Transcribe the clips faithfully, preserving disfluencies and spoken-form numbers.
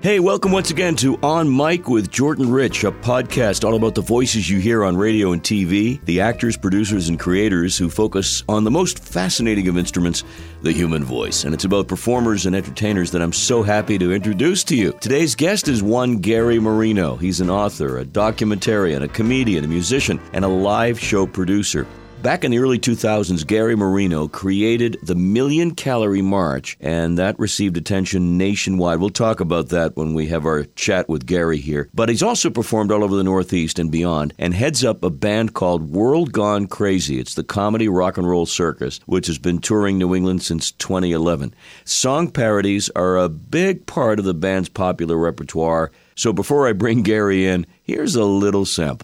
Hey, welcome once again to On Mic with Jordan Rich, a podcast all about the voices you hear on radio and T V, the actors, producers, and creators who focus on the most fascinating of instruments, the human voice. And it's about performers and entertainers that I'm so happy to introduce to you. Today's guest is one Gary Marino. He's an author, a documentarian, a comedian, a musician, and a live show producer. Back in the early two thousands, Gary Marino created the Million Calorie March, and that received attention nationwide. We'll talk about that when we have our chat with Gary here. But he's also performed all over the Northeast and beyond, and heads up a band called World Gone Crazy. It's the comedy rock and roll circus, which has been touring New England since twenty eleven. Song parodies are a big part of the band's popular repertoire. So before I bring Gary in, here's a little sample.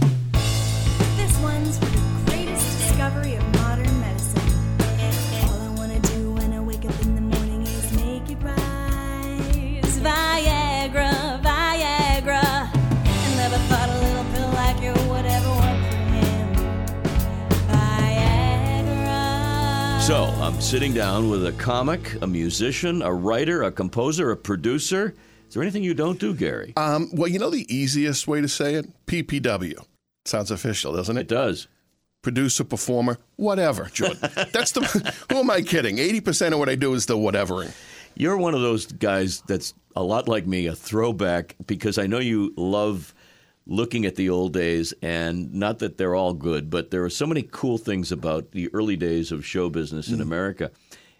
So, I'm sitting down with a comic, a musician, a writer, a composer, a producer. Is there anything you don't do, Gary? Um, well, you know the easiest way to say it? P P W. Sounds official, doesn't it? It does. Producer, performer, whatever, Jordan. That's the. Who am I kidding? eighty percent of what I do is the whatevering. You're one of those guys that's a lot like me, a throwback, because I know you love looking at the old days, and not that they're all good, but there are so many cool things about the early days of show business in mm. America.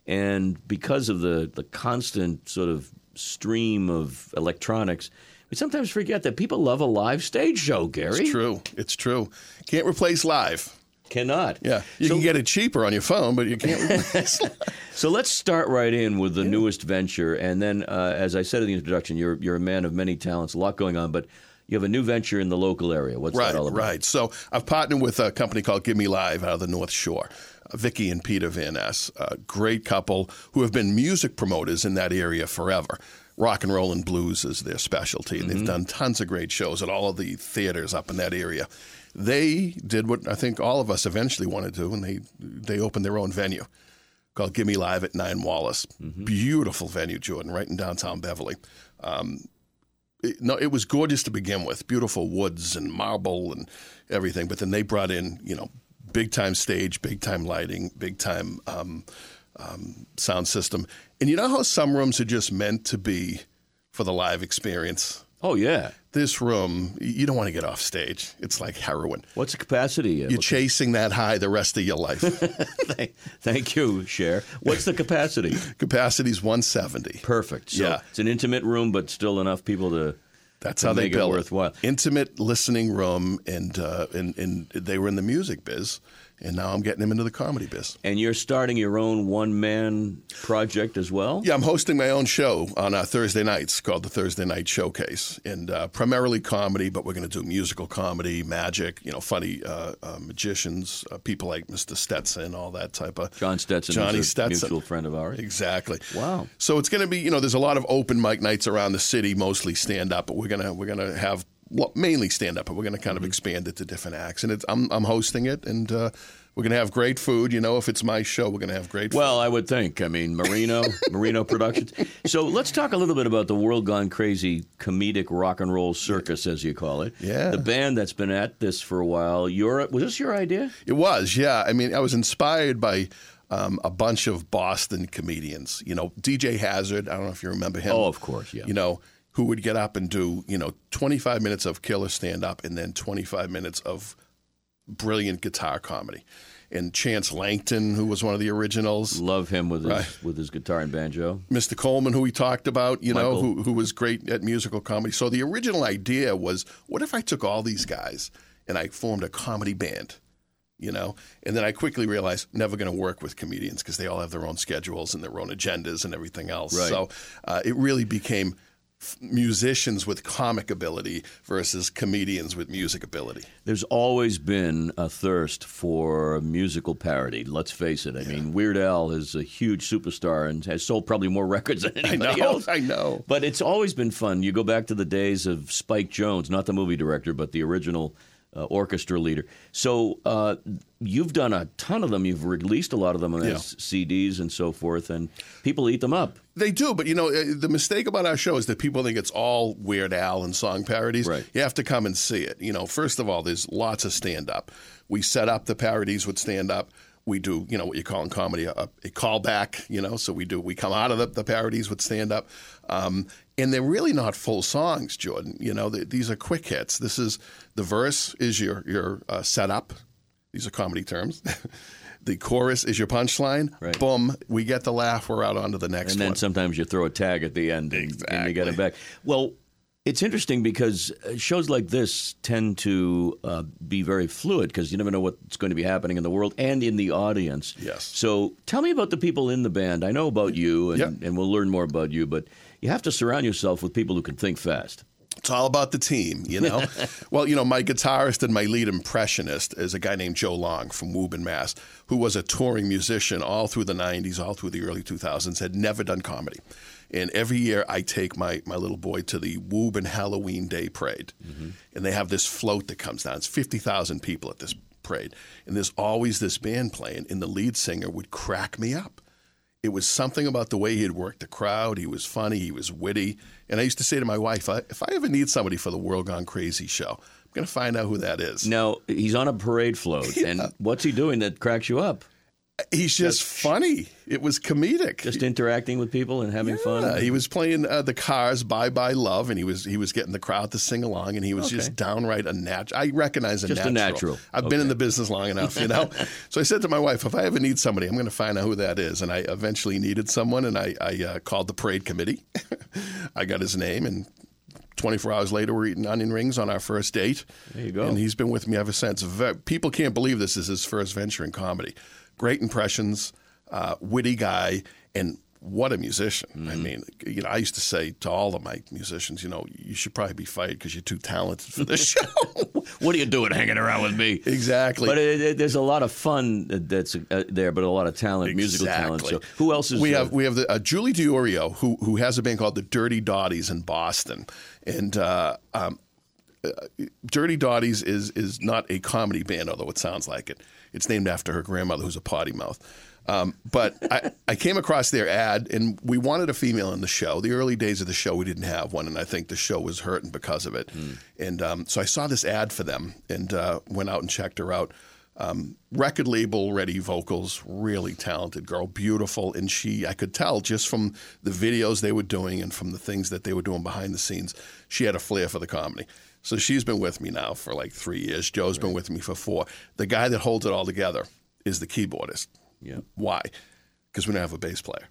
And because of the, the constant sort of stream of electronics, we sometimes forget that people love a live stage show, Gary. It's true. It's true. Can't replace live. Cannot. Yeah. You so, can get it cheaper on your phone, but you can't replace live. So let's start right in with the yeah. newest venture. And then, uh, as I said in the introduction, you're you're a man of many talents, a lot going on, but you have a new venture in the local area. What's right, that all about? Right. So I've partnered with a company called Give Me Live out of the North Shore. Uh, Vicky and Peter Van Ness, a great couple who have been music promoters in that area forever. Rock and roll and blues is their specialty. Mm-hmm. They've done tons of great shows at all of the theaters up in that area. They did what I think all of us eventually want to do, and they they opened their own venue called Give Me Live at nine Wallace. Mm-hmm. Beautiful venue, Jordan, right in downtown Beverly. Um, It, no, it was gorgeous to begin with, beautiful woods and marble and everything. But then they brought in, you know, big time stage, big time lighting, big time um, um, sound system. And you know how some rooms are just meant to be for the live experience? Oh, yeah. This room, you don't want to get off stage. It's like heroin. What's the capacity? You're chasing that high the rest of your life. thank, thank you, Cher. What's the capacity? Capacity's one seventy. Perfect. So yeah. It's an intimate room, but still enough people to That's to how they make build it worthwhile. Intimate listening room, and, uh, and and they were in the music biz, and now I'm getting them into the comedy biz. And you're starting your own one-man project as well? Yeah, I'm hosting my own show on uh, Thursday nights called the Thursday Night Showcase, and uh, primarily comedy, but we're going to do musical comedy, magic, you know, funny uh, uh, magicians, uh, people like Mister Stetson, all that type of... John Stetson, Johnny is a Stetson. mutual friend of ours. Exactly. Wow. So it's going to be, you know, there's a lot of open mic nights around the city, mostly stand-up, but we're going to we're going to have well, mainly stand-up, but we're going to kind of mm-hmm. expand it to different acts. And it's, I'm, I'm hosting it, and... Uh, We're going to have great food. You know, if it's my show, we're going to have great food. Well, I would think. I mean, Marino, Marino Productions. So let's talk a little bit about the World Gone Crazy comedic rock and roll circus, as you call it. Yeah. The band that's been at this for a while. Your, was this your idea? It was, yeah. I mean, I was inspired by um, a bunch of Boston comedians. You know, D J Hazard, I don't know if you remember him. Oh, of course, yeah. You know, who would get up and do, you know, twenty-five minutes of killer stand-up and then twenty-five minutes of brilliant guitar comedy. And Chance Langton, who was one of the originals. Love him with his, right. with his guitar and banjo. Mister Coleman, who we talked about, you Michael. know, who, who was great at musical comedy. So the original idea was, what if I took all these guys and I formed a comedy band, you know? And then I quickly realized, never going to work with comedians because they all have their own schedules and their own agendas and everything else. Right. So uh, it really became musicians with comic ability versus comedians with music ability. There's always been a thirst for musical parody. Let's face it. I yeah. mean, Weird Al is a huge superstar and has sold probably more records than anybody I know, else. I know. But it's always been fun. You go back to the days of Spike Jonze, not the movie director, but the original uh, orchestra leader. So uh, you've done a ton of them. You've released a lot of them as Yeah. C Ds and so forth, and people eat them up. They do, but you know, uh, the mistake about our show is that people think it's all Weird Al and song parodies. Right. You have to come and see it. You know, first of all, there's lots of stand-up. We set up the parodies with stand-up. We do, you know, what you call in comedy a, a callback, you know, so we do, we come out of the, the parodies with stand-up. Um, and they're really not full songs, Jordan. You know, they, these are quick hits. This is, the verse is your, your uh, setup. These are comedy terms. The chorus is your punchline. Right. Boom, we get the laugh, we're out on to the next And then one. sometimes you throw a tag at the end and, and you get Exactly. it back. Well, it's interesting because shows like this tend to uh, be very fluid because you never know what's going to be happening in the world and in the audience. Yes. So tell me about the people in the band. I know about you, and, Yep. and we'll learn more about you, but you have to surround yourself with people who can think fast. It's all about the team, you know? Well, you know, my guitarist and my lead impressionist is a guy named Joe Long from Woburn, Mass, who was a touring musician all through the nineties, all through the early two thousands, had never done comedy. And every year I take my, my little boy to the Woburn Halloween Day Parade. Mm-hmm. And they have this float that comes down. It's fifty thousand people at this parade. And there's always this band playing, and the lead singer would crack me up. It was something about the way he had worked the crowd. He was funny. He was witty. And I used to say to my wife, if I ever need somebody for the World Gone Crazy show, I'm going to find out who that is. Now, he's on a parade float, Yeah. and what's he doing that cracks you up? He's just funny. It was comedic. Just interacting with people and having Yeah, fun? he was playing uh, the Cars' "Bye Bye Love," and he was he was getting the crowd to sing along, and he was Okay. just downright a natural. I recognize a Just a natural. natural. I've been Okay. in the business long enough, you know. So I said to my wife, if I ever need somebody, I'm going to find out who that is. And I eventually needed someone, and I, I uh, called the parade committee. I got his name, and twenty-four hours later, we're eating onion rings on our first date. There you go. And he's been with me ever since. Ve- People can't believe this is his first venture in comedy. Great impressions. Uh, witty guy, and what a musician. Mm-hmm. I mean, you know, I used to say to all of my musicians, you know, you should probably be fired because you're too talented for this show. What are you doing hanging around with me? Exactly. But it, it, there's a lot of fun that's uh, there, but a lot of talent, musical talent. So Exactly. who else is we uh, have we have the, uh, Julie Diorio, who who has a band called the Dirty Dotties in Boston, and uh, um, uh, Dirty Dotties is is not a comedy band, although it sounds like it. It's named after her grandmother, who's a potty mouth. Um, but I, I came across their ad, and we wanted a female in the show. The early days of the show, we didn't have one, and I think the show was hurting because of it. Mm. And um, so I saw this ad for them and uh, went out and checked her out. Um, record label ready vocals, really talented girl, beautiful. And she, I could tell just from the videos they were doing and from the things that they were doing behind the scenes, she had a flair for the comedy. So she's been with me now for like three years. Joe's been with me for four. The guy that holds it all together is the keyboardist. Yeah. Why? Because we don't have a bass player.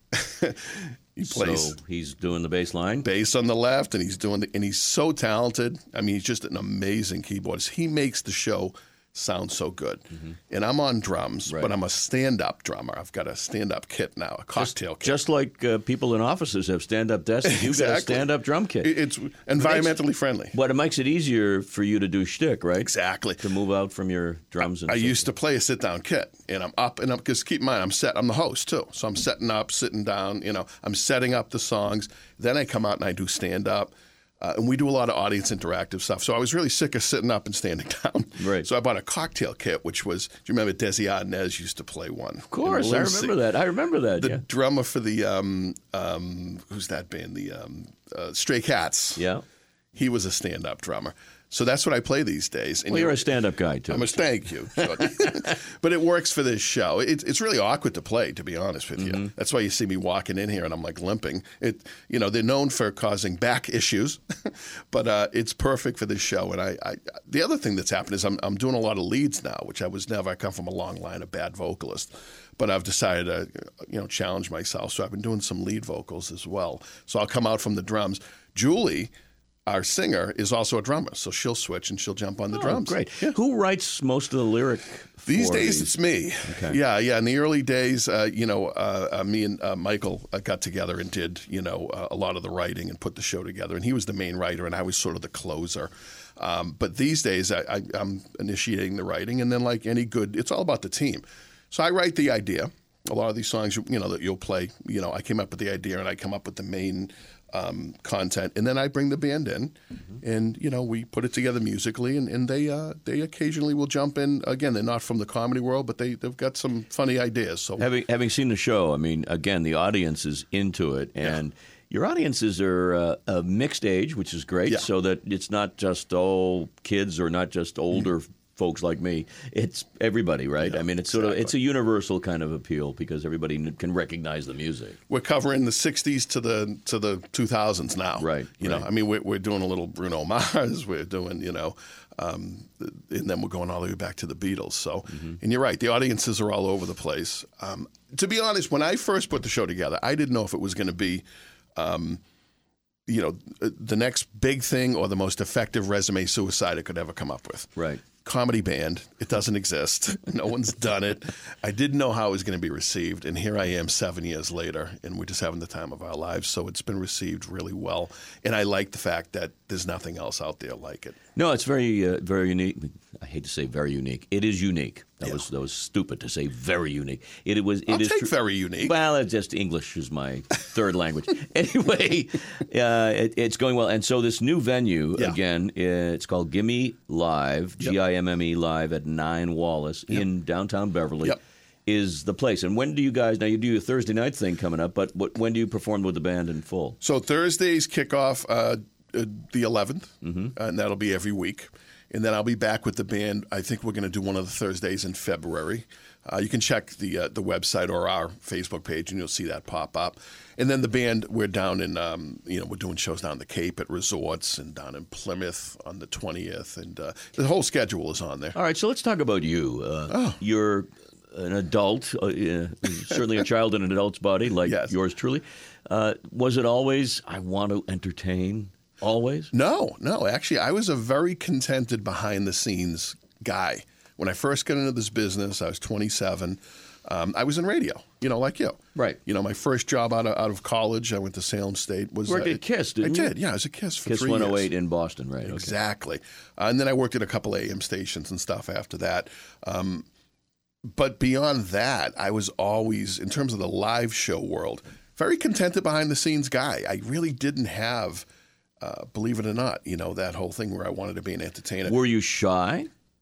He plays So he's doing the bass line. bass on the left, and he's doing the, and he's so talented. I mean, he's just an amazing keyboardist. He makes the show sound so good. Mm-hmm. And I'm on drums, Right. but I'm a stand-up drummer. I've got a stand-up kit now, a cocktail just, kit. Just like uh, people in offices have stand-up desks, you've got a Exactly. stand-up drum kit. It- it's environmentally friendly. But it makes it easier for you to do shtick, right? Exactly. To move out from your drums and I so used to play a sit-down kit, and I'm up and up because keep in mind I'm set. I'm the host too, so I'm setting up, sitting down. You know, I'm setting up the songs. Then I come out and I do stand-up, uh, and we do a lot of audience interactive stuff. So I was really sick of sitting up and standing down. Right. So I bought a cocktail kit, which was. Do you remember Desi Arnaz used to play one? Of course, I remember that. I remember that. The yeah. drummer for the um, um, who's that band? The um, uh, Stray Cats. Yeah. He was a stand-up drummer. So that's what I play these days. And Well, you're a stand-up guy too. I'm a thank you. But it works for this show. It's it's really awkward to play, to be honest with you. Mm-hmm. That's why you see me walking in here and I'm like limping. It, you know, they're known for causing back issues, but uh, it's perfect for this show. And I, I, the other thing that's happened is I'm I'm doing a lot of leads now, which I was never. I come from a long line of bad vocalists, but I've decided to, you know, challenge myself. So I've been doing some lead vocals as well. So I'll come out from the drums. Julie, our singer, is also a drummer, so she'll switch and she'll jump on the Oh, drums. great. Yeah. Who writes most of the lyric? These for days, these? it's me. Okay. Yeah, yeah. In the early days, uh, you know, uh, uh, me and uh, Michael uh, got together and did, you know, uh, a lot of the writing and put the show together. And he was the main writer, and I was sort of the closer. Um, but these days, I, I, I'm initiating the writing, and then, like any good, it's all about the team. So I write the idea. A lot of these songs, you know, that you'll play, you know, I came up with the idea, and I come up with the main um, content, and then I bring the band in, mm-hmm. and you know we put it together musically, and, and they uh, they occasionally will jump in. Again, they're not from the comedy world, but they they've got some funny ideas. So having having seen the show, I mean, again, the audience is into it, and yeah. your audiences are uh, a mixed age, which is great, yeah. so that it's not just all kids or not just older. Mm-hmm. folks like me, it's everybody, right? Yeah, I mean, it's exactly. sort of it's a universal kind of appeal because everybody can recognize the music. We're covering the sixties to the to the two thousands now, right? You right. know, I mean, we're we're doing a little Bruno Mars, we're doing, you know, um, and then we're going all the way back to the Beatles. So, mm-hmm. and you're right, the audiences are all over the place. Um, to be honest, when I first put the show together, I didn't know if it was going to be. Um, you know, the next big thing or the most effective resume suicide I could ever come up with. Right. Comedy band. It doesn't exist. No one's done it. I didn't know how it was going to be received. And here I am seven years later, and we're just having the time of our lives. So it's been received really well. And I like the fact that there's nothing else out there like it. No, it's very, uh, very unique. I hate to say very unique. It is unique. That yeah. was that was stupid to say very unique. It, it was. It I'll is take tr- very unique. Well, it's just English is my third language. Anyway, uh, it, it's going well. And so this new venue yeah. again, it's called Gimme Live, yep. G I M M E Live at nine Wallace yep. in downtown Beverly. Yep. Is the place. And when do you guys, now you do your Thursday night thing coming up, but what, when do you perform with the band in full? So Thursdays kick off uh, uh, the eleventh, mm-hmm. uh, and that'll be every week. And then I'll be back with the band. I think we're going to do one of the Thursdays in February. Uh, you can check the uh, the website or our Facebook page, and you'll see that pop up. And then the band, we're down in, um, you know, we're doing shows down the Cape at resorts and down in Plymouth on the twentieth. And uh, the whole schedule is on there. All right, so let's talk about you. Uh, oh. You're an adult, uh, uh, certainly a child in an adult's body, like yes. yours truly. Uh, was it always, I want to entertain? Always? No, no. Actually, I was a very contented behind-the-scenes guy. When I first got into this business, I was twenty-seven. Um, I was in radio, you know, like you. Right. You know, my first job out of, out of college, I went to Salem State. Was you worked uh, at KISS, didn't I you? did, yeah. I was at KISS for KISS three one oh eight years. in Boston, right. Exactly. Okay. Uh, and then I worked at a couple A M stations and stuff after that. Um, but beyond that, I was always, in terms of the live show world, very contented behind-the-scenes guy. I really didn't have... Uh, believe it or not, you know, that whole thing where I wanted to be an entertainer. Were you shy?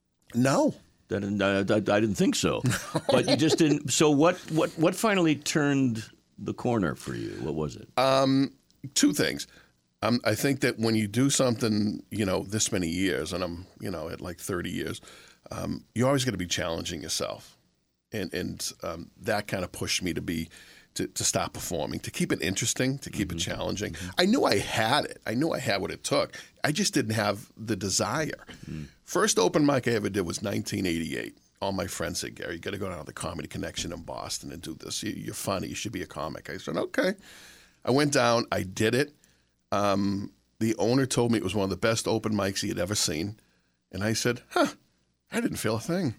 No. I didn't, I, I didn't think so. But you just didn't. So what, what, what finally turned the corner for you? What was it? Um, two things. Um, I think that when you do something, you know, this many years, and I'm, you know, at like thirty years, um, you're always going to be challenging yourself. And, and um, that kind of pushed me to be To, to stop performing, to keep it interesting, to keep mm-hmm. it challenging. Mm-hmm. I knew I had it. I knew I had what it took. I just didn't have the desire. Mm. First open mic I ever did was nineteen eighty-eight. All my friends said, Gary, you got to go down to the Comedy Connection in Boston and do this. You're funny. You should be a comic. I said, okay. I went down. I did it. Um, the owner told me it was one of the best open mics he had ever seen. And I said, huh, I didn't feel a thing.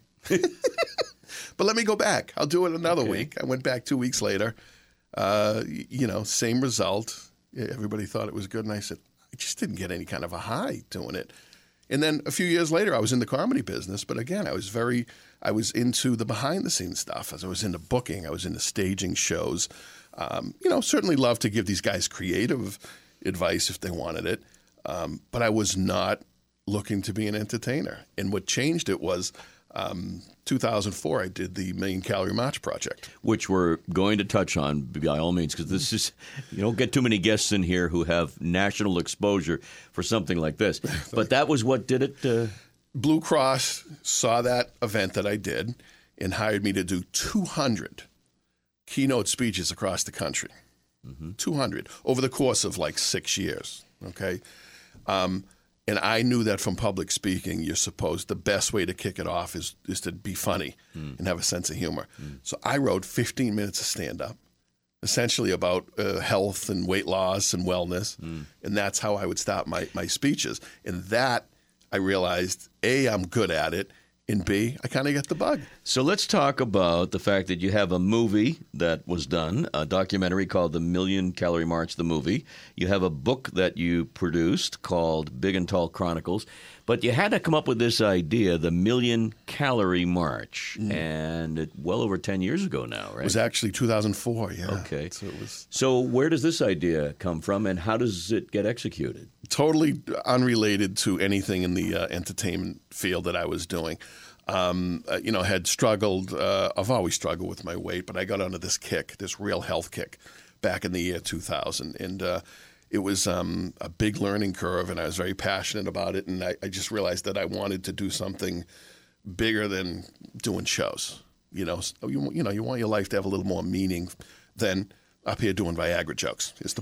But let me go back. I'll do it another okay. week. I went back two weeks later. Uh, you know, same result. Everybody thought it was good. And I said, I just didn't get any kind of a high doing it. And then a few years later, I was in the comedy business. But again, I was very, I was into the behind-the-scenes stuff. As I was into booking, I was into staging shows. Um, you know, certainly love to give these guys creative advice if they wanted it. Um, but I was not looking to be an entertainer. And what changed it was um, two thousand four, I did the Million Calorie March Project. Which we're going to touch on by all means, because this is, you don't get too many guests in here who have national exposure for something like this. But that was what did it? Uh... Blue Cross saw that event that I did and hired me to do two hundred keynote speeches across the country. Mm-hmm. two hundred over the course of like six years. Okay. Um, and I knew that from public speaking, you're supposed, the best way to kick it off is, is to be funny mm. and have a sense of humor. Mm. So I wrote fifteen minutes of stand-up, essentially about uh, health and weight loss and wellness. Mm. And that's how I would start my, my speeches. And that, I realized, A, I'm good at it, and B, I kind of get the bug. So let's talk about the fact that you have a movie that was done, a documentary called The Million Calorie March, the movie. You have a book that you produced called Big and Tall Chronicles. But you had to come up with this idea, the Million Calorie March, mm. and it, well over ten years ago now, right? It was actually two thousand four, yeah. Okay. So, it was... so where does this idea come from, and how does it get executed? Totally unrelated to anything in the uh, entertainment field that I was doing. Um, uh, you know, had struggled, uh, I've always struggled with my weight, but I got onto this kick, this real health kick back in the year two thousand. And uh, it was um, a big learning curve, and I was very passionate about it. And I, I just realized that I wanted to do something bigger than doing shows. You know, you, you know, you want your life to have a little more meaning than up here doing Viagra jokes, is the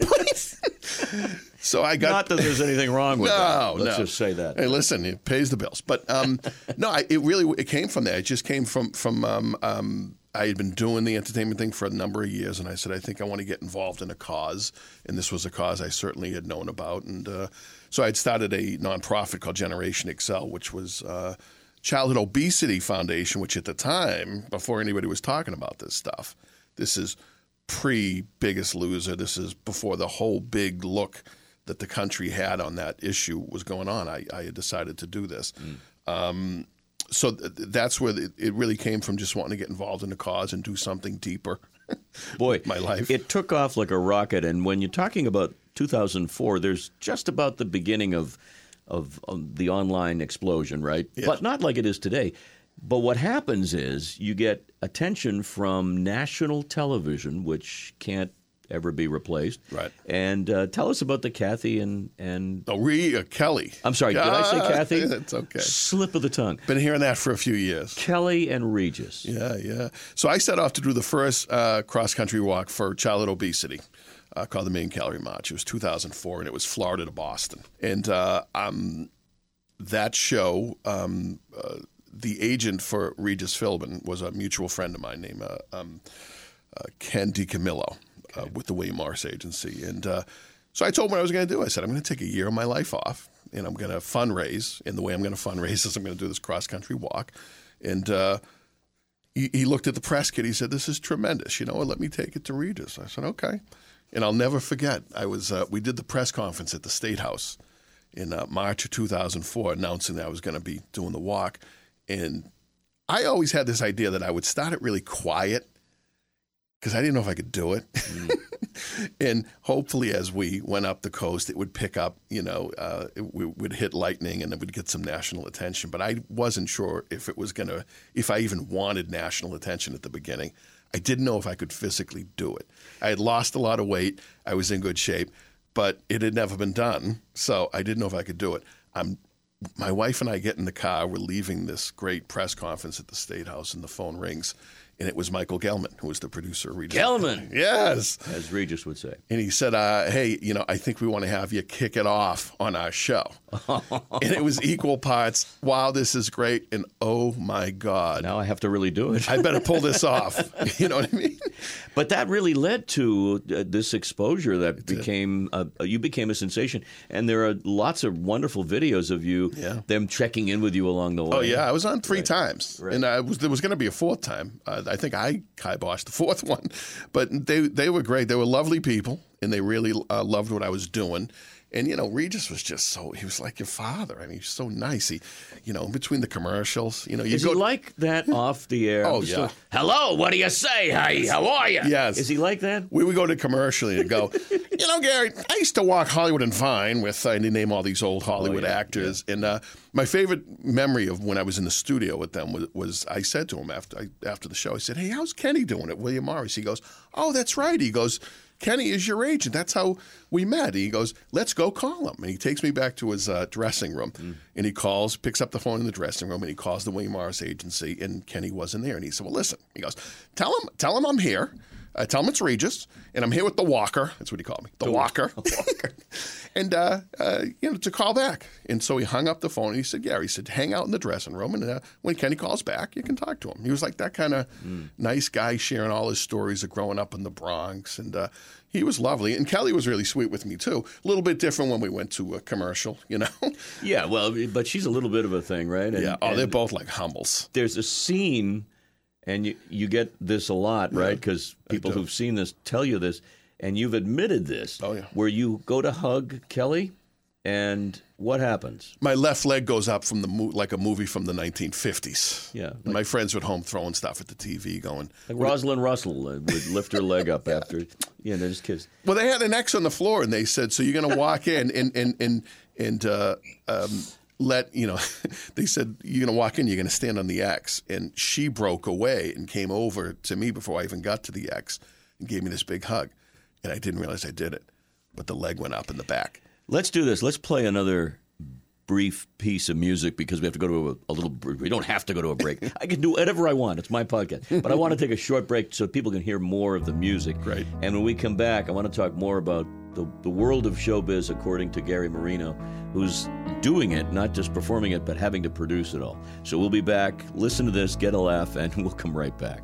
point. So I got not that there's anything wrong with no, that. Let's no. just say that. Hey, listen, it pays the bills. But um, no, I, it really it came from there. It just came from from um, um, I had been doing the entertainment thing for a number of years, and I said I think I want to get involved in a cause, and this was a cause I certainly had known about, and uh, so I'd started a nonprofit called Generation Excel, which was uh, Childhood Obesity Foundation, which at the time, before anybody was talking about this stuff, this is pre-Biggest Loser. This is before the whole big look that the country had on that issue was going on. I, I had decided to do this. Mm. Um, so th- that's where it, it really came from, just wanting to get involved in the cause and do something deeper. Boy, my life. It took off like a rocket. And when you're talking about two thousand four, there's just about the beginning of, of, of the online explosion, right? Yeah. But not like it is today. But what happens is you get attention from national television, which can't ever be replaced. Right. And uh, tell us about the Kathy and... and oh, Ree, uh, Kelly. I'm sorry, did I say Kathy? That's okay. Slip of the tongue. Been hearing that for a few years. Kelly and Regis. Yeah, yeah. So I set off to do the first uh, cross-country walk for childhood obesity. Uh, called the Million Calorie March. It was two thousand four, and it was Florida to Boston. And uh, um, that show... Um, uh, the agent for Regis Philbin was a mutual friend of mine named uh, um, uh, Ken DiCamillo okay. uh, with the William Morris Agency. And uh, so I told him what I was going to do. I said, I'm going to take a year of my life off, and I'm going to fundraise. And the way I'm going to fundraise is I'm going to do this cross-country walk. And uh, he, he looked at the press kit. He said, this is tremendous. You know, let me take it to Regis. I said, okay. And I'll never forget, I was uh, we did the press conference at the State House in uh, March of two thousand four, announcing that I was going to be doing the walk. And I always had this idea that I would start it really quiet because I didn't know if I could do it. Mm. And hopefully as we went up the coast, it would pick up, you know, uh, it would hit lightning and it would get some national attention. But I wasn't sure if it was going to, if I even wanted national attention at the beginning. I didn't know if I could physically do it. I had lost a lot of weight. I was in good shape, but it had never been done. So I didn't know if I could do it. I'm My wife and I get in the car. We're leaving this great press conference at the State House, and the phone rings, and it was Michael Gelman, who was the producer of Regis. Gelman? Yes. As Regis would say. And he said, uh, hey, you know, I think we want to have you kick it off on our show. And it was equal parts, wow, this is great, and oh, my God. Now I have to really do it. I better pull this off. You know what I mean? But that really led to uh, this exposure that it became, uh, you became a sensation. And there are lots of wonderful videos of you, yeah. them checking in with you along the way. Oh, yeah. I was on three right. times. Right. And I was, there was going to be a fourth time. Uh, I think I kiboshed the fourth one. But they, they were great. They were lovely people, and they really uh, loved what I was doing. And, you know, Regis was just so, he was like your father. I mean, he's so nice. He, you know, between the commercials, you know. You Is go he like that off the air? Oh, yeah. Like, hello, what do you say? Hey, how are you? Yes. Is he like that? We would go to commercial and go, you know, Gary, I used to walk Hollywood and Vine with, I name all these old Hollywood oh, yeah, actors. Yeah. And uh, my favorite memory of when I was in the studio with them was, was I said to him after, I, after the show, I said, hey, how's Kenny doing at William Morris? He goes, oh, that's right. He goes, Kenny is your agent. That's how we met. He goes, let's go call him. And he takes me back to his uh, dressing room. Mm. And he calls, picks up the phone in the dressing room, and he calls the William Morris Agency, and Kenny wasn't there. And he said, well, listen. He goes, tell him, tell him I'm here. Uh, tell him it's Regis, and I'm here with the Walker. That's what he called me, the, the Walker. Walker. And, uh, uh, you know, to call back. And so he hung up the phone, and he said, Gary, he said, hang out in the dressing room, and uh, when Kenny calls back, you can talk to him. He was like that kind of mm. nice guy sharing all his stories of growing up in the Bronx. And uh, he was lovely. And Kelly was really sweet with me, too. A little bit different when we went to a commercial, you know? Yeah, well, but she's a little bit of a thing, right? And, yeah, oh, they're both like humbles. There's a scene... And you, you get this a lot, yeah, right? Because people who've seen this tell you this, and you've admitted this. Oh, yeah. Where you go to hug Kelly, And what happens? My left leg goes up from the mo- like a movie from the nineteen fifties. Yeah. And Like, my friends were at home throwing stuff at the T V going. like Rosalind Russell uh, would lift her leg up after, yeah, they just kissed. Well, they had an X on the floor, and they said, so you're going to walk in and, and, and, and uh, um, let, you know, they said, you're going to walk in, you're going to stand on the X. And she broke away and came over to me before I even got to the X and gave me this big hug. And I didn't realize I did it, but the leg went up in the back. Let's do this. Let's play another brief piece of music because we have to go to a, a little – we don't have to go to a break. I can do whatever I want. It's my podcast. But I want to take a short break so people can hear more of the music. Right. And when we come back, I want to talk more about the, the world of showbiz according to Gary Marino, who's doing it, not just performing it, but having to produce it all. So we'll be back. Listen to this, get a laugh, and we'll come right back.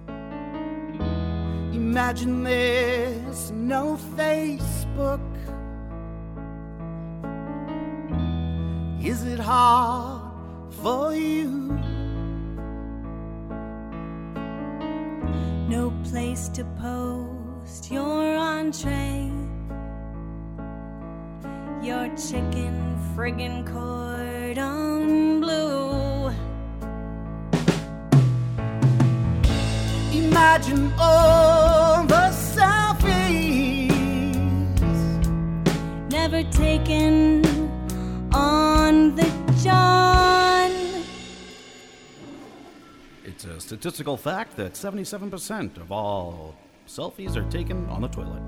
Imagine there's no Facebook. Is it hard for you? No place to post your entree, your chicken friggin' cordon bleu. Imagine all the selfies Never taken on the John. It's a statistical fact that seventy-seven percent of all selfies are taken on the toilet.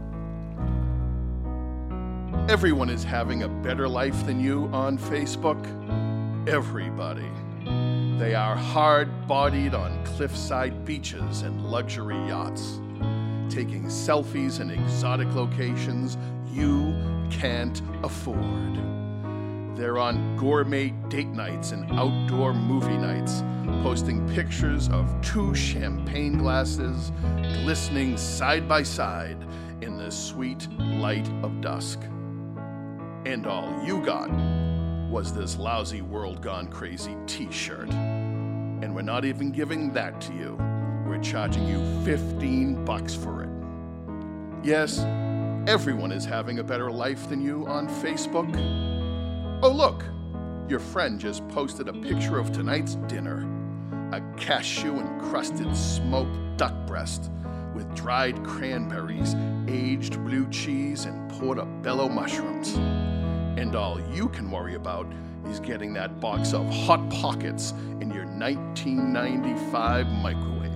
Everyone is having a better life than you on Facebook. Everybody. They are hard-bodied on cliffside beaches and luxury yachts, taking selfies in exotic locations you can't afford. They're on gourmet date nights and outdoor movie nights, posting pictures of two champagne glasses glistening side by side in the sweet light of dusk. And all you got was this lousy World Gone Crazy t-shirt. And we're not even giving that to you. We're charging you fifteen bucks for it. Yes, everyone is having a better life than you on Facebook. Oh, look, your friend just posted a picture of tonight's dinner. A cashew-encrusted smoked duck breast with dried cranberries, aged blue cheese, and portobello mushrooms. And all you can worry about is getting that box of Hot Pockets in your nineteen ninety-five microwave.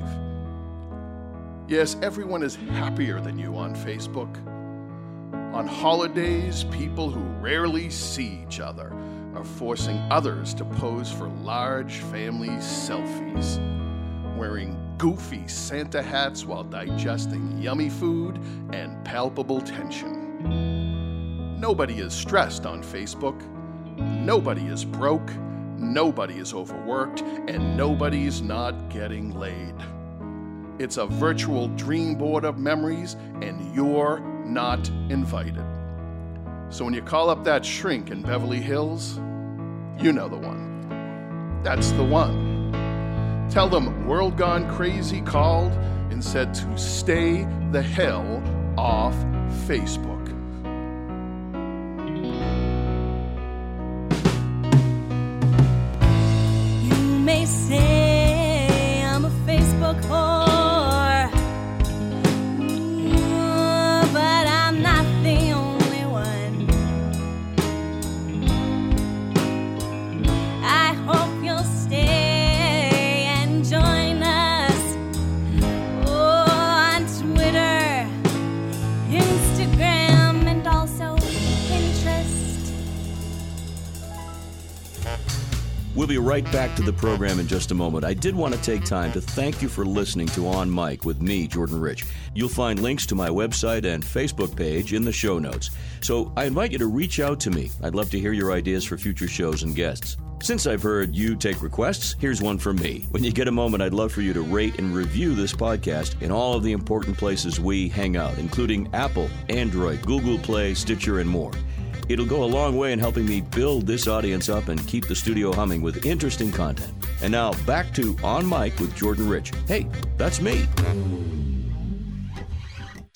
Yes, everyone is happier than you on Facebook. On holidays, people who rarely see each other are forcing others to pose for large family selfies, wearing goofy Santa hats while digesting yummy food and palpable tension. Nobody is stressed on Facebook. Nobody is broke. Nobody is overworked. And nobody's not getting laid. It's a virtual dream board of memories, and you're not invited. So when you call up that shrink in Beverly Hills, you know the one. That's the one. Tell them World Gone Crazy called and said to stay the hell off Facebook. You may say I'm a Facebook whore, Ooh, but I'm not the only one. I hope you'll stay and join us oh, on Twitter, Instagram, and also Pinterest. We'll be right back to the program in just a moment. I did want to take time to thank you for listening to On Mic with me, Jordan Rich. You'll find links to my website and Facebook page in the show notes. So I invite you to reach out to me. I'd love to hear your ideas for future shows and guests. Since I've heard you take requests, here's one from me. When you get a moment, I'd love for you to rate and review this podcast in all of the important places we hang out, including Apple, Android, Google Play, Stitcher, and more. It'll go a long way in helping me build this audience up and keep the studio humming with interesting content. And now, back to On Mic with Jordan Rich. Hey, that's me.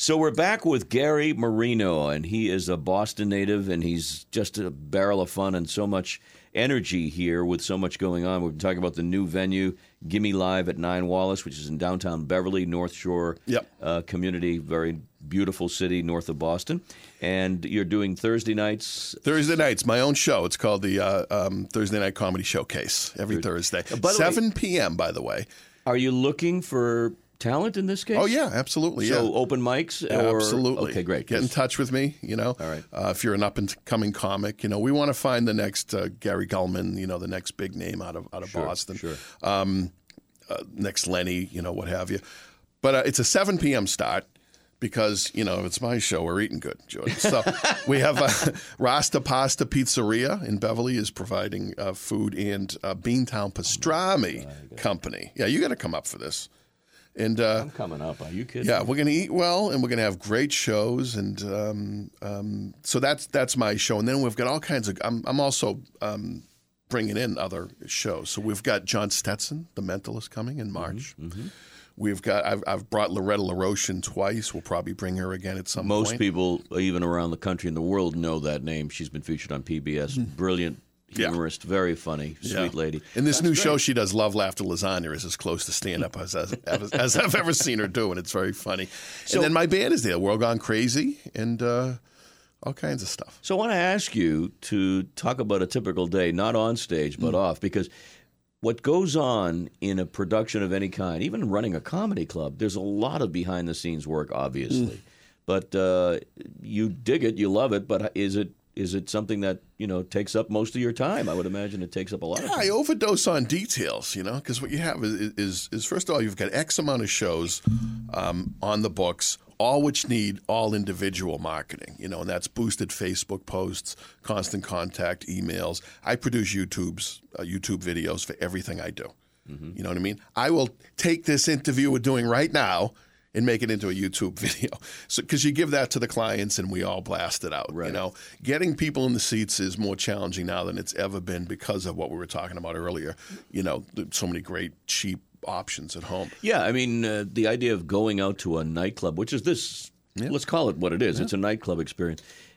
So we're back with Gary Marino, and he is a Boston native, and he's just a barrel of fun and so much energy here with so much going on. We're talking about the new venue, Gimme Live at nine Wallace, which is in downtown Beverly, North Shore Yep. uh, community, very beautiful city north of Boston. And you're doing Thursday nights. Thursday nights, my own show. It's called the uh, um, Thursday Night Comedy Showcase every Thursday. by the seven p.m., by the way. Are you looking for talent in this case? Oh, yeah, absolutely. So yeah. open mics? Or, Absolutely. Okay, great. Get in touch with me, you know. All right. Uh, if you're an up-and-coming comic, you know, we want to find the next uh, Gary Gulman, you know, the next big name out of out of Sure, Boston. sure. Um, uh, next Lenny, you know, what have you. But uh, it's a seven p.m. start because, you know, it's my show. We're eating good, Jordan. So we have uh, Rasta Pasta Pizzeria in Beverly is providing uh, food, and uh, Beantown Pastrami Company. Yeah, you got to come up for this. And uh, I'm coming up. Are you kidding? yeah, we're going to eat well, and we're going to have great shows, and um, um, so that's that's my show. And then we've got all kinds of. I'm I'm also um, bringing in other shows. So we've got John Stetson, The Mentalist, coming in March. Mm-hmm, mm-hmm. We've got I've I've brought Loretta LaRoche in twice. We'll probably bring her again at some Most point. people, even around the country and the world, know that name. She's been featured on P B S. Brilliant Yeah. humorist, very funny, sweet Yeah. lady. In this That's new great. show, she does Love, Laughter, Lasagna is as close to stand-up as, as, as I've ever seen her do, and it's very funny. So- and then my band is there, World Gone Crazy, and uh, all kinds of stuff. So I want to ask you to talk about a typical day, not on stage, but off, because what goes on in a production of any kind, even running a comedy club, there's a lot of behind-the-scenes work, obviously. But uh, you dig it, you love it, but is it is it something that, you know, takes up most of your time? I would imagine it takes up a lot of Yeah, I time. overdose on details, you know, because what you have is, is, is, first of all, you've got X amount of shows um, on the books, all which need all individual marketing, you know, and that's boosted Facebook posts, constant contact, emails. I produce YouTube's uh, YouTube videos for everything I do. Mm-hmm. You know what I mean? I will take this interview we're doing right now and make it into a YouTube video. So, because you give that to the clients and we all blast it out. Right. You know, getting people in the seats is more challenging now than it's ever been because of what we were talking about earlier. You know, so many great cheap options at home. Yeah, I mean, uh, the idea of going out to a nightclub, which is this, let's call it what it is, it's a nightclub experience,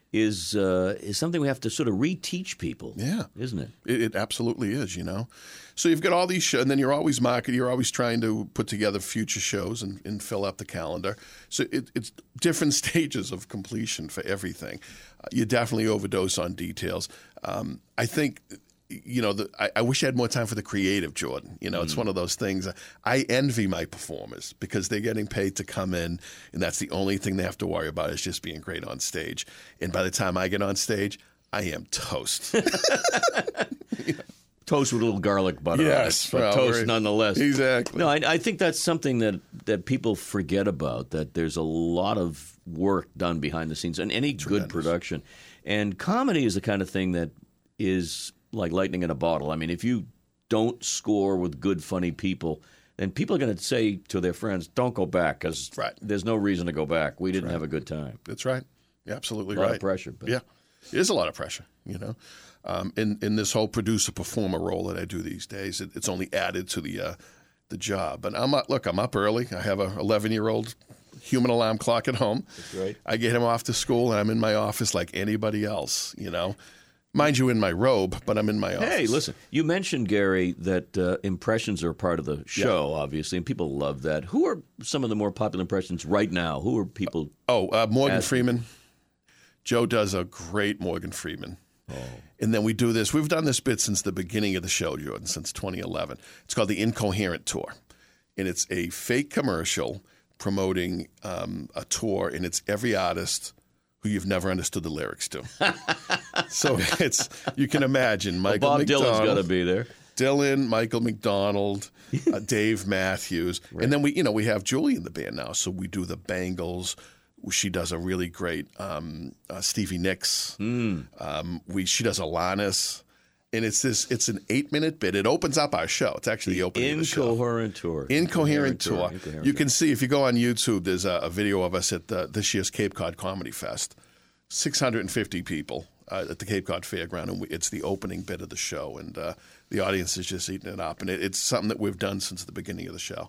is uh, is something we have to sort of reteach people. Yeah. Isn't it? It, it absolutely is, you know. So you've got all these shows, and then you're always marketing, you're always trying to put together future shows and, and fill up the calendar. So it, it's different stages of completion for everything. Uh, you definitely overdose on details. Um, I think, you know, the, I, I wish I had more time for the creative, Jordan. You know, it's one of those things. I envy my performers because they're getting paid to come in, and that's the only thing they have to worry about is just being great on stage. And by the time I get on stage, I am toast. Toast with a little garlic butter Yes, on it, but well, toast very- nonetheless. Exactly. No, I, I think that's something that, that people forget about, that there's a lot of work done behind the scenes in any good production. And comedy is the kind of thing that is like lightning in a bottle. I mean, if you don't score with good, funny people, then people are going to say to their friends, don't go back because Right. there's no reason to go back. We didn't have a good time. That's right. You're absolutely A lot right. of pressure. But Yeah, it is a lot of pressure, you know. Um, in in this whole producer performer role that I do these days, it, it's only added to the uh, the job. But I'm up, look, I'm up early. I have a eleven year old human alarm clock at home. That's right. I get him off to school, and I'm in my office like anybody else, you know. Mind you, in my robe, but I'm in my office. Hey, listen, you mentioned, Gary, that uh, impressions are part of the show, obviously, and people love that. Who are some of the more popular impressions right now? Who are people? Oh, uh, Morgan As- Freeman. Joe does a great Morgan Freeman. Oh. And then we do this. We've done this bit since the beginning of the show, Jordan, since twenty eleven. It's called the Incoherent Tour. And it's a fake commercial promoting um, a tour, and it's every artist who you've never understood the lyrics to. So it's, you can imagine, Michael Bob McDonald. Dylan's got to be there. Dylan, Michael McDonald, uh, Dave Matthews. Right. And then we, you know, we have Julie in the band now. So we do the Bangles. She does a really great um, uh, Stevie Nicks. Mm. Um, we she does Alanis, and it's this. It's an eight minute bit. It opens up our show. It's actually the, the opening of the show. Incoherent tour. Incoherent tour. Incoherent you tour. can see if you go on YouTube. There's a, a video of us at the, this year's Cape Cod Comedy Fest. six hundred fifty people uh, at the Cape Cod Fairground, and we, it's the opening bit of the show, and uh, the audience is just eating it up. And it, it's something that we've done since the beginning of the show.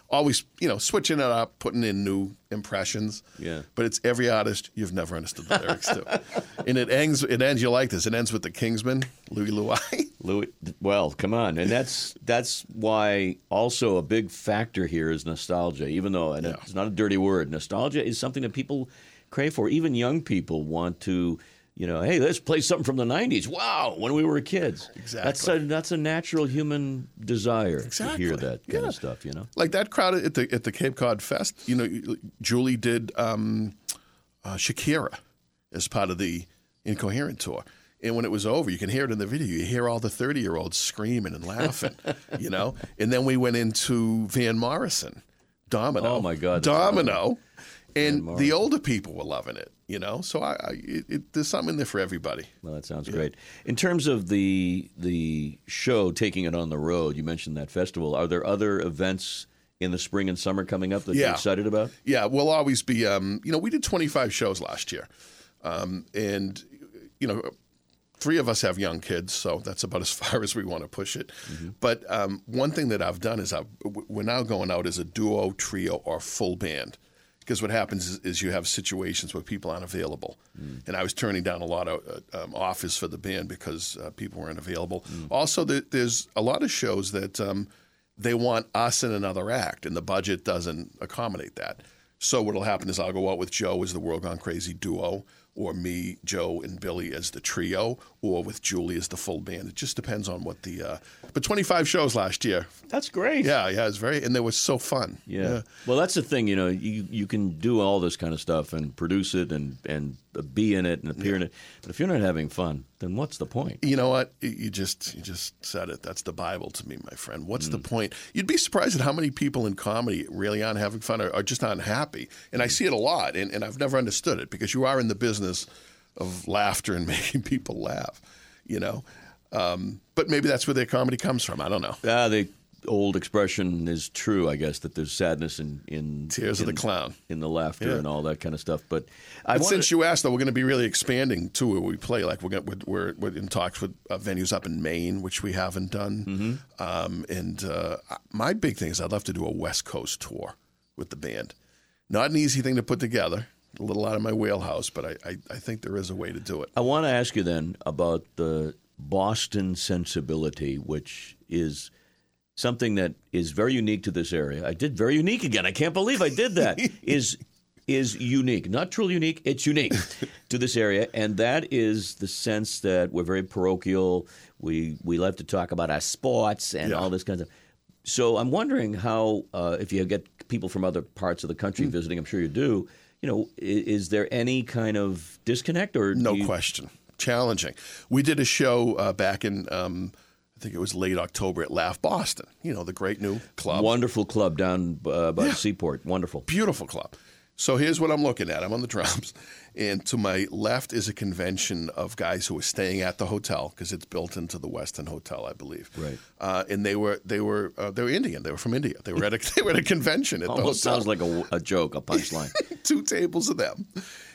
always, you know, switching it up, putting in new impressions. Yeah. But it's every artist you've never understood the lyrics to. And it ends, it ends, you like this, it ends with the Kingsman, Louie Louie. Louis, well, come on, and that's that's why also a big factor here is nostalgia. Even though, and Yeah. it's not a dirty word, nostalgia is something that people crave for. Even young people want to, you know, hey, let's play something from the nineties. Wow, when we were kids. Exactly. That's a that's a natural human desire Exactly. to hear that kind Yeah. of stuff. You know. Like that crowd at the at the Cape Cod Fest, you know, Julie did um, uh, Shakira as part of the Incoherent tour. And when it was over, you can hear it in the video. You hear all the thirty-year-olds screaming and laughing, you know. And then we went into Van Morrison, Domino. Oh, my God, that's Domino. And Morrison. the older people were loving it, you know. So I, I it, it, there's something in there for everybody. Well, that sounds great. In terms of the the show, taking it on the road, you mentioned that festival. Are there other events in the spring and summer coming up that Yeah. you're excited about? Yeah, we'll always be, um, you know, we did twenty-five shows last year. Um, and, you know, three of us have young kids, so that's about as far as we want to push it. Mm-hmm. But um, one thing that I've done is I've, we're now going out as a duo, trio, or full band. Because what happens is, is you have situations where people aren't available. Mm. And I was turning down a lot of uh, um, offers for the band because uh, people weren't available. Mm. Also, there, there's a lot of shows that um, they want us in another act, and the budget doesn't accommodate that. So what will happen is I'll go out with Joe as the World Gone Crazy duo, or me, Joe, and Billy as the trio, or with Julie as the full band. It just depends on what the. Uh, but twenty-five shows last year. That's great. Yeah, yeah, it's very, and they were so fun. Yeah. yeah. Well, that's the thing, you know, you you can do all this kind of stuff and produce it and, and be in it and appear in it. But if you're not having fun, then what's the point? You know what? You just you just said it. That's the Bible to me, my friend. What's mm. the point? You'd be surprised at how many people in comedy really aren't having fun or are just aren't happy. And I see it a lot, and, and I've never understood it because you are in the business of laughter and making people laugh, you know. Um, but maybe that's where their comedy comes from. I don't know. Ah, the old expression is true, I guess, that there's sadness in, in tears in, of the clown, in the laughter yeah. and all that kind of stuff. But, I but wanted, since you asked, though, we're going to be really expanding too where we play. Like we're gonna, we're, we're in talks with uh, venues up in Maine, which we haven't done. Mm-hmm. Um, and uh, my big thing is I'd love to do a West Coast tour with the band. Not an easy thing to put together. A little out of my wheelhouse, but I, I, I think there is a way to do it. I want to ask you then about the Boston sensibility, which is something that is very unique to this area. I did very unique again. I can't believe I did that. is is unique, not truly unique. It's unique to this area, and that is the sense that we're very parochial. We we love to talk about our sports and Yeah. all this kind of. So I'm wondering how, uh, if you get people from other parts of the country mm. visiting, I'm sure you do. You know, is, is there any kind of disconnect or no you... question? Challenging. We did a show uh, back in, um, I think it was late October at Laugh Boston. You know, the great new club. Wonderful club down uh, by Yeah. the seaport. Wonderful. Beautiful club. So here's what I'm looking at. I'm on the drums, and to my left is a convention of guys who are staying at the hotel because it's built into the Westin Hotel, I believe. Right. Uh, and they were they were uh, they were Indian. They were from India. They were at a they were at a convention at Almost the hotel. sounds like a, a joke, a punchline. Two tables of them.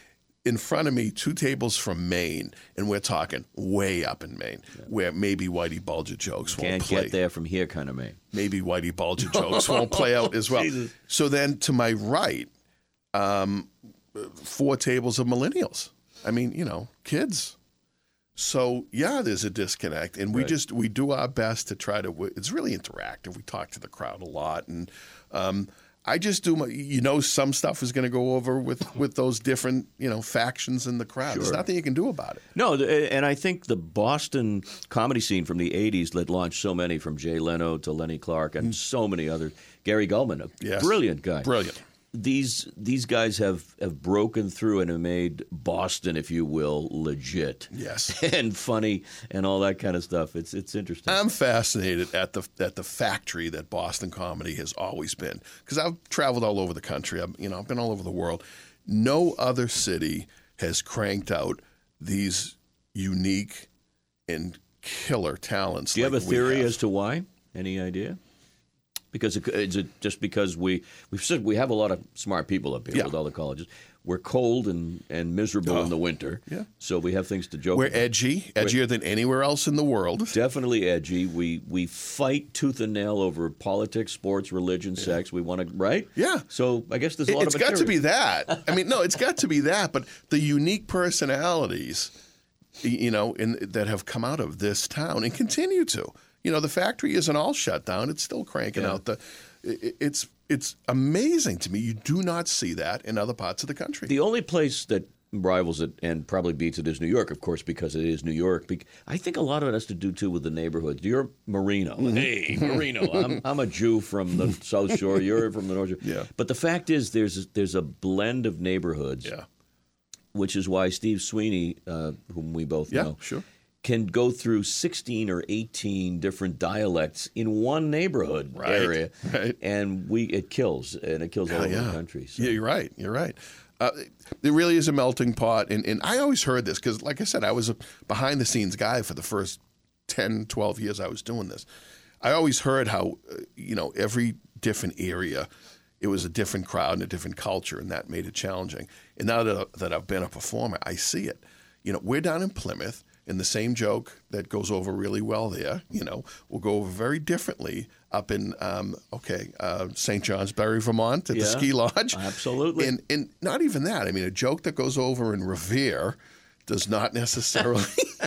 In front of me, two tables from Maine, and we're talking way up in Maine, yeah. where maybe Whitey Bulger jokes Can't won't play. get there from here kind of Maine. Maybe Whitey Bulger jokes won't play out as well. Jesus. So then to my right, um, four tables of millennials. I mean, you know, kids. So yeah, there's a disconnect, and we right. just we do our best to try to. It's really interactive. We talk to the crowd a lot, and um, I just do my. You know, some stuff is going to go over with with those different you know factions in the crowd. Sure. There's nothing you can do about it. No, and I think the Boston comedy scene from the eighties that launched so many, from Jay Leno to Lenny Clark and mm. so many others. Gary Gulman, a yes. brilliant guy. Brilliant. These these guys have, have broken through and have made Boston, if you will, legit. Yes. And funny and all that kind of stuff. It's it's interesting. I'm fascinated at the at the factory that Boston comedy has always been, because I've traveled all over the country. I've you know I've been all over the world. No other city has cranked out these unique and killer talents. Do you like have a theory have. as to why? Any idea? Because it, is it just because we we've said we have a lot of smart people up here yeah. with all the colleges? we're cold and, and miserable Oh, in the winter. yeah. So we have things to joke We're about. edgy, edgier than anywhere else in the world. Definitely edgy. We we fight tooth and nail over politics, sports, religion, sex. We want to, right? Yeah. So I guess there's a lot It's of got to be material. that. I mean, no, it's got to be that. But the unique personalities, you know, in, that have come out of this town and continue to. You know, the factory isn't all shut down. It's still cranking Yeah. out the. It, it's it's amazing to me. You do not see that in other parts of the country. The only place that rivals it and probably beats it is New York, of course, because it is New York. Bec- I think a lot of it has to do, too, with the neighborhoods. You're Marino. Mm-hmm. Hey, Marino. I'm, I'm a Jew from the South Shore. You're from the North Shore. Yeah. But the fact is there's, there's a blend of neighborhoods, yeah. which is why Steve Sweeney, uh, whom we both Yeah, know, sure. can go through sixteen or eighteen different dialects in one neighborhood Right, area. right. And we it kills, and it kills all Yeah, over yeah. the country. So. Yeah, you're right. You're right. Uh, there really is a melting pot. And, and I always heard this because, like I said, I was a behind-the-scenes guy for the first ten, twelve years I was doing this. I always heard how, uh, you know, every different area, it was a different crowd and a different culture, and that made it challenging. And now that, that I've been a performer, I see it. You know, we're down in Plymouth, and the same joke that goes over really well there, you know, will go over very differently up in, um, okay, uh, Saint John's Bury, Vermont at Yeah, the ski lodge. absolutely. And, and not even that. I mean, a joke that goes over in Revere does not necessarily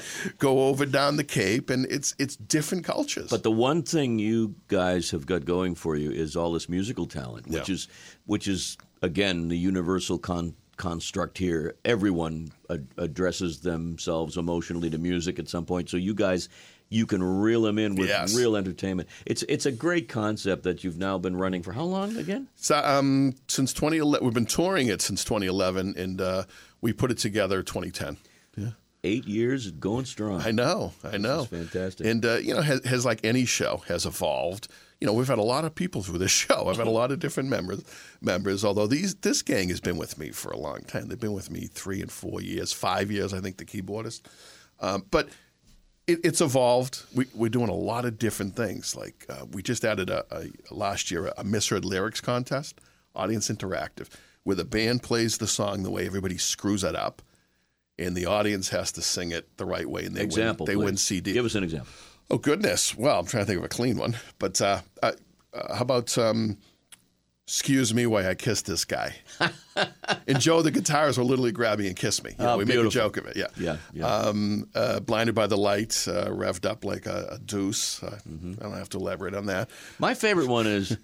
go over down the Cape, and it's it's different cultures. But the one thing you guys have got going for you is all this musical talent, which Yeah. is which is again the universal con- construct here. Everyone ad- addresses themselves emotionally to music at some point. So you guys, you can reel them in with Yes. real entertainment. It's it's a great concept that you've now been running for how long again? So, um, since twenty eleven, we've been touring it since twenty eleven, and uh, we put it together twenty ten. Eight years, going strong. I know, I know. is fantastic. And, uh, you know, has, has like any show has evolved. You know, we've had a lot of people through this show. I've had a lot of different members, members. Although these this gang has been with me for a long time. They've been with me three and four years, five years, I think, the keyboardist. Um, but it, it's evolved. We, we're doing a lot of different things. Like uh, we just added a, a last year a misread lyrics contest, audience interactive, where the band plays the song the way everybody screws it up, and the audience has to sing it the right way, and they Example, win. They please. win C D. Give us an example. Oh goodness! Well, I'm trying to think of a clean one, but uh, uh, uh, how about um, "Excuse me, why I kissed this guy"? And Joe, the guitarist, will literally grab me and kiss me. You know, Oh, we make beautiful. a joke of it. Yeah, Yeah, yeah. Um, uh, "Blinded by the light," uh, revved up like a, a deuce. Uh, Mm-hmm. I don't have to elaborate on that. My favorite one is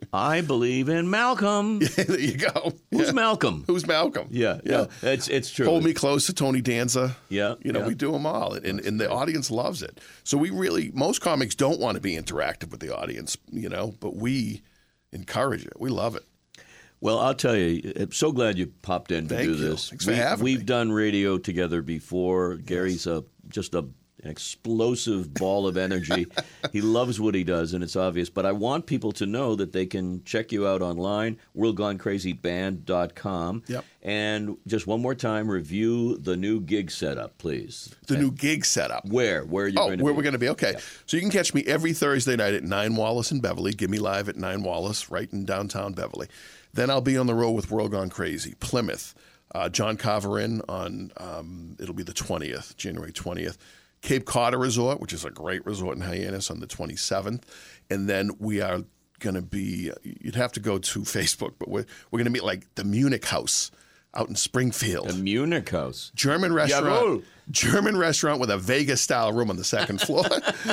I believe in Malcolm. There you go. Who's Yeah. Malcolm? Who's Malcolm? Yeah, yeah. It's it's true. Hold Me Close to Tony Danza. Yeah, You know, yeah. we do them all, and, and the audience loves it. So we really, most comics don't want to be interactive with the audience, you know, but we encourage it. We love it. Well, I'll tell you, I'm so glad you popped in to Thank do you. this. Thanks for we, having we've me. done radio together before. Gary's a just a an explosive ball of energy. He loves what he does, and it's obvious. But I want people to know that they can check you out online, world gone crazy band dot com. Yep. And just one more time, review the new gig setup, please. The new gig setup. Where? Where are you Oh, going to where be? we're going to be. Okay. So you can catch me every Thursday night at nine Wallace in Beverly. Give me live at nine Wallace, right in downtown Beverly. Then I'll be on the road with World Gone Crazy, Plymouth, uh, John Carver Inn on, um, it'll be the twentieth, January twentieth. Cape Cod Resort, which is a great resort in Hyannis, on the twenty-seventh. And then we are going to be, you'd have to go to Facebook, but we're, we're going to meet like the Munich House out in Springfield. The Munich House. German restaurant. Jawohl. German restaurant with a Vegas style room on the second floor.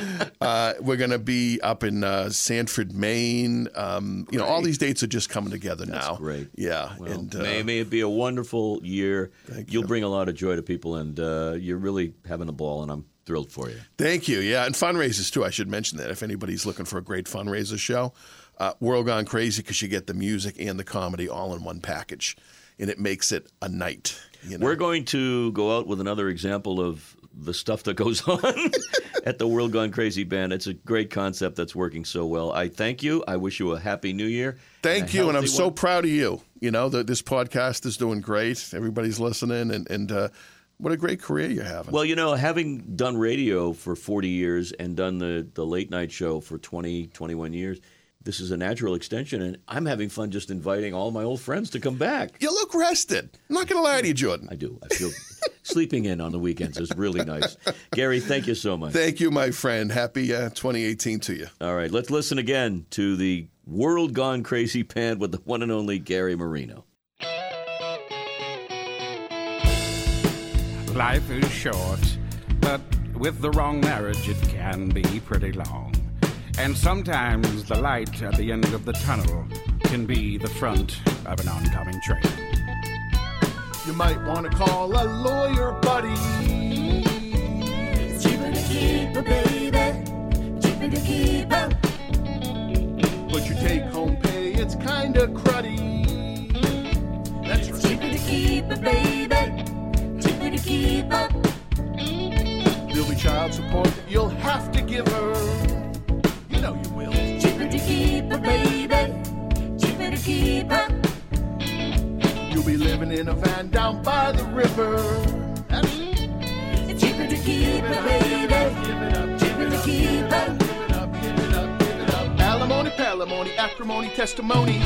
uh, we're going to be up in uh, Sanford, Maine. Um, you know, all these dates are just coming together now. Great. Yeah. Well, and uh, may, may it be a wonderful year. Thank You'll you. bring a lot of joy to people, and uh, you're really having a ball, and I'm thrilled for you. Thank you. Yeah, and fundraisers too. I should mention that if anybody's looking for a great fundraiser show, uh, World Gone Crazy, because you get the music and the comedy all in one package, and it makes it a night. You know? We're going to go out with another example of the stuff that goes on at the World Gone Crazy Band. It's a great concept that's working so well. I thank you. I wish you a happy new year. Thank a you, and I'm healthy so one. proud of you. You know, the, this podcast is doing great. Everybody's listening, and, and uh, what a great career you're having. Well, you know, having done radio for forty years and done the, the late night show for twenty, twenty-one years, this is a natural extension, and I'm having fun just inviting all my old friends to come back. You look rested. I'm not going to lie to you, Jordan. I do. I feel sleeping in on the weekends is really nice. Gary, thank you so much. Thank you, my friend. Happy uh, twenty eighteen to you. All right, let's listen again to the World Gone Crazy band with the one and only Gary Marino. Life is short, but with the wrong marriage, it can be pretty long. And sometimes the light at the end of the tunnel can be the front of an oncoming train. You might want to call a lawyer, buddy. It's cheaper to keep a baby, cheaper to keep a. But your take-home pay, it's kinda cruddy. That's It's cheaper to keep a baby, cheaper to keep a. There'll be child support you'll have to give her. You know you will. Cheaper to keep a baby, cheaper to keep a. You'll be living in a van down by the river. That's It's cheaper to keep a baby, cheaper to keep a. Give it up, give it up, give it up. Alimony, palimony, acrimony, testimony.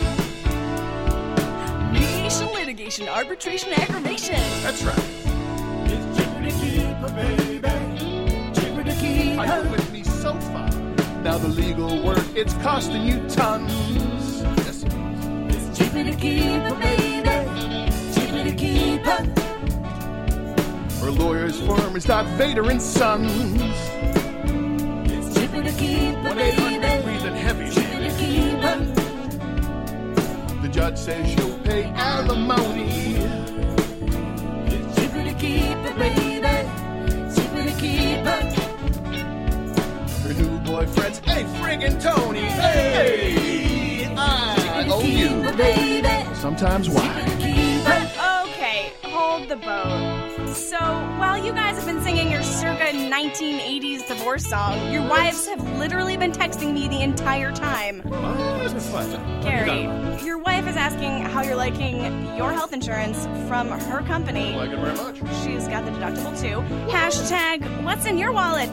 Mediation, litigation, arbitration, aggravation. That's right. It's cheaper to keep a baby, cheaper to keep Are you a. with me so far? Now the legal work, it's costing you tons. Yes, it is. It's cheaper to keep a baby, cheaper to keep a. Her lawyer's firm is not Vader and Sons. It's cheaper to keep a one eight hundred baby, breathing heavy. cheaper to keep a. The judge says she'll pay alimony. It's cheaper to keep a baby, cheaper to keep a. Her new boyfriend's a friggin' Tony. Hey, I owe Keep you. a baby, Sometimes why? keep a. Okay, hold the boat. So, while you guys have been singing your circa nineteen eighties divorce song, your wives have literally been texting me the entire time. Gary, your wife is asking how you're liking your health insurance from her company. Like it very much. She's got the deductible too. Hashtag, what's in your wallet?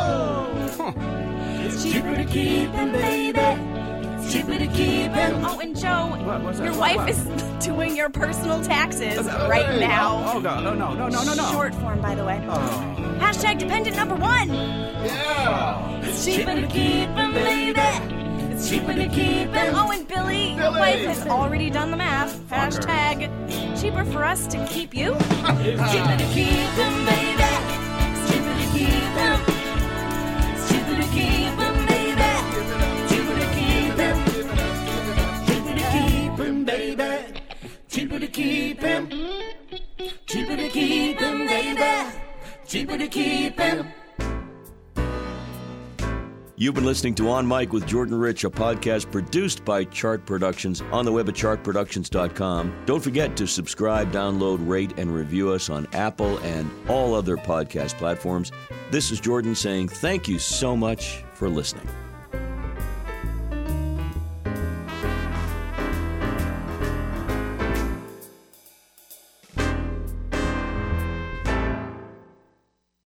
It's cheaper to keep a baby, it's cheaper to keep a. Oh, and Joe, What was that? your What, wife what? is doing your personal taxes right now. Oh, no, no, no, no, no, no, no. Short form, by the way. Oh. Hashtag dependent number one. Yeah. It's cheaper to keep a baby, it's cheaper to keep a. Oh, and Billy, your Billy. wife has already done the math. Hashtag cheaper for us to keep you. It's cheaper to keep them, baby. It's cheaper to keep them. It's cheaper to keep them, baby. Cheaper to keep them. Cheaper to keep them, baby. Cheaper to keep them. Cheaper to keep them, baby. Cheaper to keep them. You've been listening to On Mic with Jordan Rich, a podcast produced by Chart Productions on the web at chart productions dot com. Don't forget to subscribe, download, rate, and review us on Apple and all other podcast platforms. This is Jordan saying thank you so much for listening.